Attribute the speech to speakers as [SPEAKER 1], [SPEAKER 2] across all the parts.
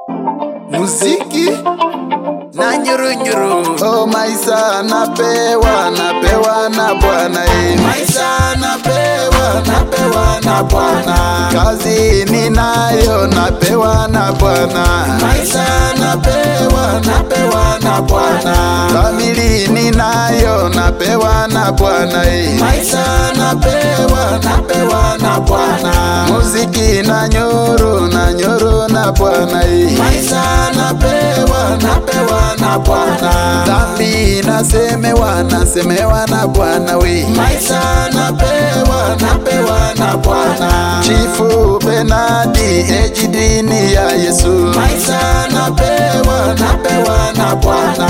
[SPEAKER 1] muziki
[SPEAKER 2] na nyuru.
[SPEAKER 1] Oh, maisha napewa na Bwana.
[SPEAKER 2] Maisha napewa na Bwana.
[SPEAKER 1] Kazi ninayo napewa na Bwana.
[SPEAKER 2] Maisha napewa na Bwana.
[SPEAKER 1] Famili ninayo napewa na Bwana.
[SPEAKER 2] Maisha napewa na Bwana.
[SPEAKER 1] Muziki na nyoro na Bwana.
[SPEAKER 2] Maisha napewa na Bwana.
[SPEAKER 1] Dhambi nasemewa na Bwana.
[SPEAKER 2] Maisha napewa na Bwana.
[SPEAKER 1] Chifu Benadi ejidini ya Yesu.
[SPEAKER 2] Maisha napewa na Bwana.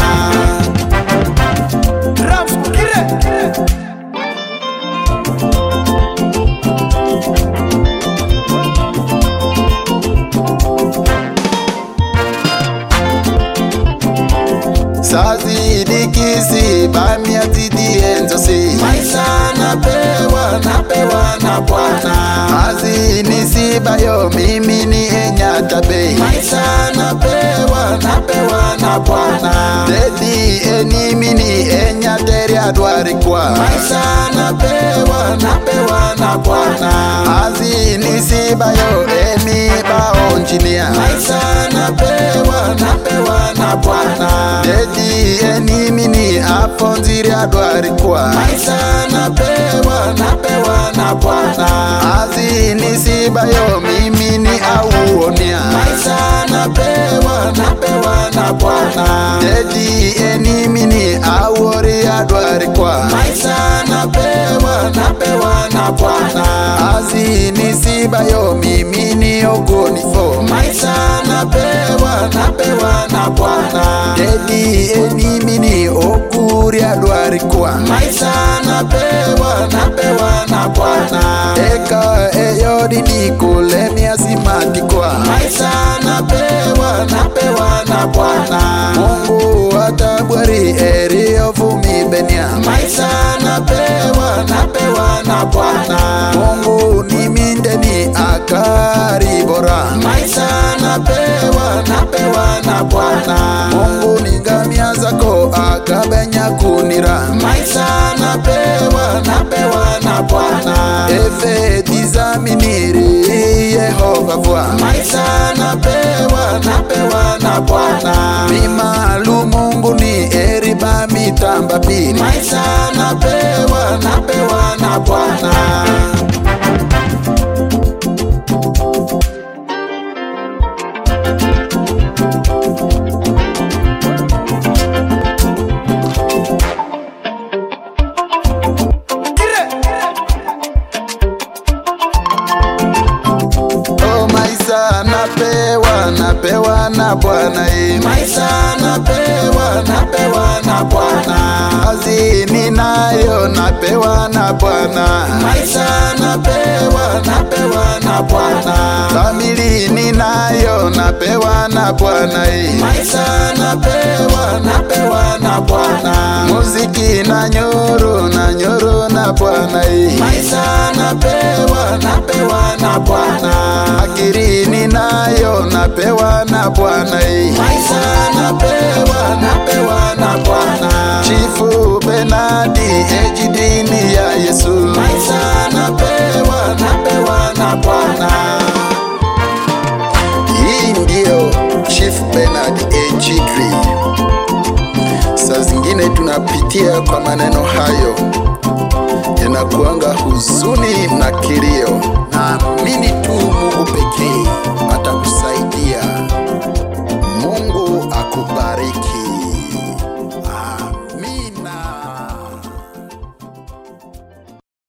[SPEAKER 1] Sazi dikisi bamia tidi enzosi.
[SPEAKER 2] Maisha napewa na Bwana.
[SPEAKER 1] Azi nisibayo mimi ni enyatabe.
[SPEAKER 2] Maisha napewa na Bwana.
[SPEAKER 1] Dedi enimi ni enyateri adwari kwa.
[SPEAKER 2] Maisha napewa na Bwana.
[SPEAKER 1] Azi nisibayo emi baonjinia.
[SPEAKER 2] Maisha napewa na Bwana.
[SPEAKER 1] Dedi enimi ni afonziri adwari kwa.
[SPEAKER 2] Maisha napewa na Bwana.
[SPEAKER 1] Azi nisibayo mimi ni auonia.
[SPEAKER 2] Maisha napewa na Bwana.
[SPEAKER 1] Dedi enimi ni auori adwari kwa.
[SPEAKER 2] Maisha napewa na Bwana.
[SPEAKER 1] Azi nisibayo mimi ni ogonifo.
[SPEAKER 2] Maisha napewa na Bwana.
[SPEAKER 1] Dedi enimi ni oguri adwari kwa.
[SPEAKER 2] Maisha napewa na Bwana.
[SPEAKER 1] Eka eyodi ni kulemia simati kwa.
[SPEAKER 2] Maisha napewa na Bwana.
[SPEAKER 1] Mungu atabwari eri ofumi benia.
[SPEAKER 2] Maisha napewa na Bwana.
[SPEAKER 1] Mungu ni mindeni akari bora.
[SPEAKER 2] Maisha napewa na Bwana.
[SPEAKER 1] Mungu ni ngamia zako akabenya kunira.
[SPEAKER 2] Maisha napewa na Bwana.
[SPEAKER 1] Efe tizaminiri Yehova vwa.
[SPEAKER 2] Maisha napewa na Bwana.
[SPEAKER 1] Mimalu Mungu ni eriba mitamba pili.
[SPEAKER 2] Maisha napewa na Bwana.
[SPEAKER 1] Oh, maisha napewa na Bwana.
[SPEAKER 2] Maisha napewa na Bwana.
[SPEAKER 1] Kazi ninayo napewa na Bwana.
[SPEAKER 2] Maisha napewa na Bwana.
[SPEAKER 1] Famili ninayo napewa na Bwana.
[SPEAKER 2] Maisha napewa na Bwana.
[SPEAKER 1] Muziki na nyoro na Bwana.
[SPEAKER 2] Maisha napewa na Bwana.
[SPEAKER 1] Akiri ninayo napewa na Bwana.
[SPEAKER 2] Maisha napewa na Bwana.
[SPEAKER 1] Chifu Benadi ejidini ya Yesu.
[SPEAKER 2] Maisha napewa na Bwana.
[SPEAKER 1] Hii ndio Chief Benard ejidri. Saa zingine tunapitia kwa maneno hayo, yanakuanga huzuni na kilio.